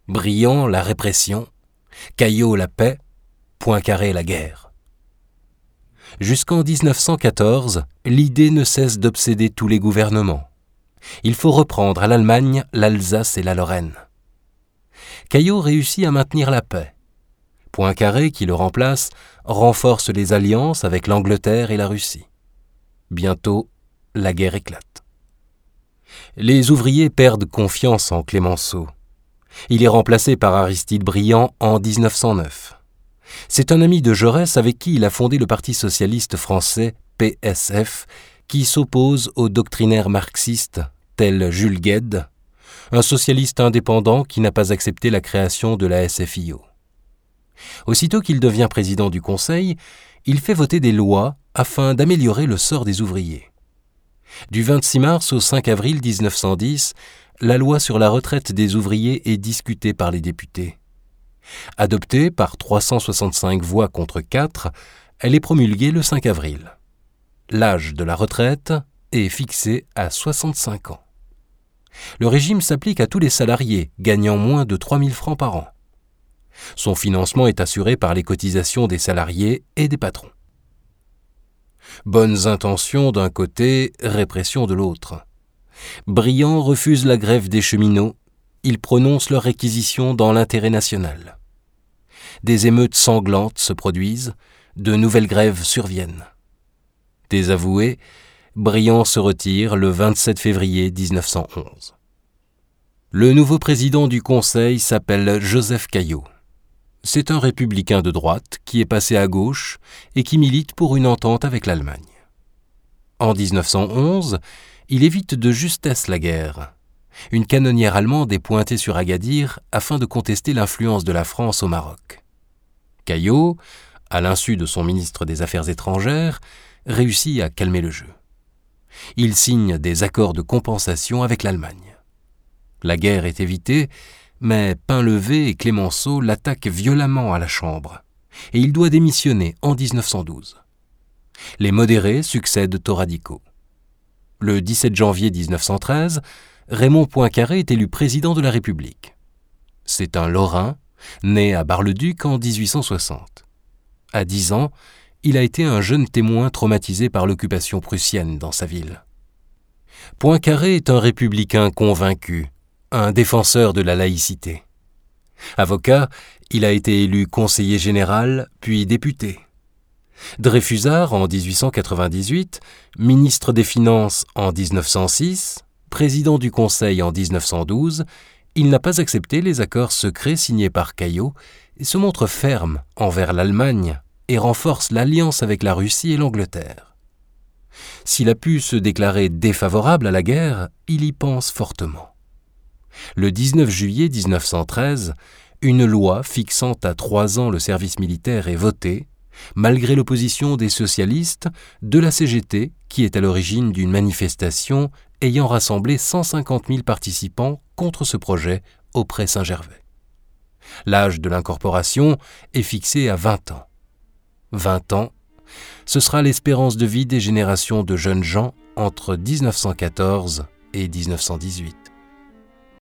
Briand la répression, Caillaux la paix, Poincaré la guerre. Jusqu'en 1914, l'idée ne cesse d'obséder tous les gouvernements. Il faut reprendre à l'Allemagne l'Alsace et la Lorraine. Caillaux réussit à maintenir la paix. Poincaré, qui le remplace, renforce les alliances avec l'Angleterre et la Russie. Bientôt, la guerre éclate. Les ouvriers perdent confiance en Clémenceau. Il est remplacé par Aristide Briand en 1909. C'est un ami de Jaurès avec qui il a fondé le Parti socialiste français, PSF, qui s'oppose aux doctrinaires marxistes tels Jules Guesde, un socialiste indépendant qui n'a pas accepté la création de la SFIO. Aussitôt qu'il devient président du Conseil, il fait voter des lois afin d'améliorer le sort des ouvriers. Du 26 mars au 5 avril 1910, la loi sur la retraite des ouvriers est discutée par les députés. Adoptée par 365 voix contre 4, elle est promulguée le 5 avril. L'âge de la retraite est fixé à 65 ans. Le régime s'applique à tous les salariés gagnant moins de 3 000 francs par an. Son financement est assuré par les cotisations des salariés et des patrons. Bonnes intentions d'un côté, répression de l'autre. Briand refuse la grève des cheminots, il prononce leur réquisition dans l'intérêt national. Des émeutes sanglantes se produisent, de nouvelles grèves surviennent. Désavoué, Briand se retire le 27 février 1911. Le nouveau président du Conseil s'appelle Joseph Caillaux. C'est un républicain de droite qui est passé à gauche et qui milite pour une entente avec l'Allemagne. En 1911, il évite de justesse la guerre. Une canonnière allemande est pointée sur Agadir afin de contester l'influence de la France au Maroc. Caillaux, à l'insu de son ministre des Affaires étrangères, réussit à calmer le jeu. Il signe des accords de compensation avec l'Allemagne. La guerre est évitée, mais Painlevé et Clémenceau l'attaquent violemment à la Chambre, et il doit démissionner en 1912. Les modérés succèdent aux radicaux. Le 17 janvier 1913, Raymond Poincaré est élu président de la République. C'est un Lorrain, né à Bar-le-Duc en 1860. À 10 ans, il a été un jeune témoin traumatisé par l'occupation prussienne dans sa ville. Poincaré est un républicain convaincu, un défenseur de la laïcité. Avocat, il a été élu conseiller général, puis député. Dreyfusard en 1898, ministre des Finances en 1906, président du Conseil en 1912, il n'a pas accepté les accords secrets signés par Caillaux et se montre ferme envers l'Allemagne et renforce l'alliance avec la Russie et l'Angleterre. S'il a pu se déclarer défavorable à la guerre, il y pense fortement. Le 19 juillet 1913, une loi fixant à 3 ans le service militaire est votée, malgré l'opposition des socialistes, de la CGT, qui est à l'origine d'une manifestation ayant rassemblé 150 000 participants contre ce projet auprès Saint-Gervais. L'âge de l'incorporation est fixé à 20 ans. 20 ans, ce sera l'espérance de vie des générations de jeunes gens entre 1914 et 1918.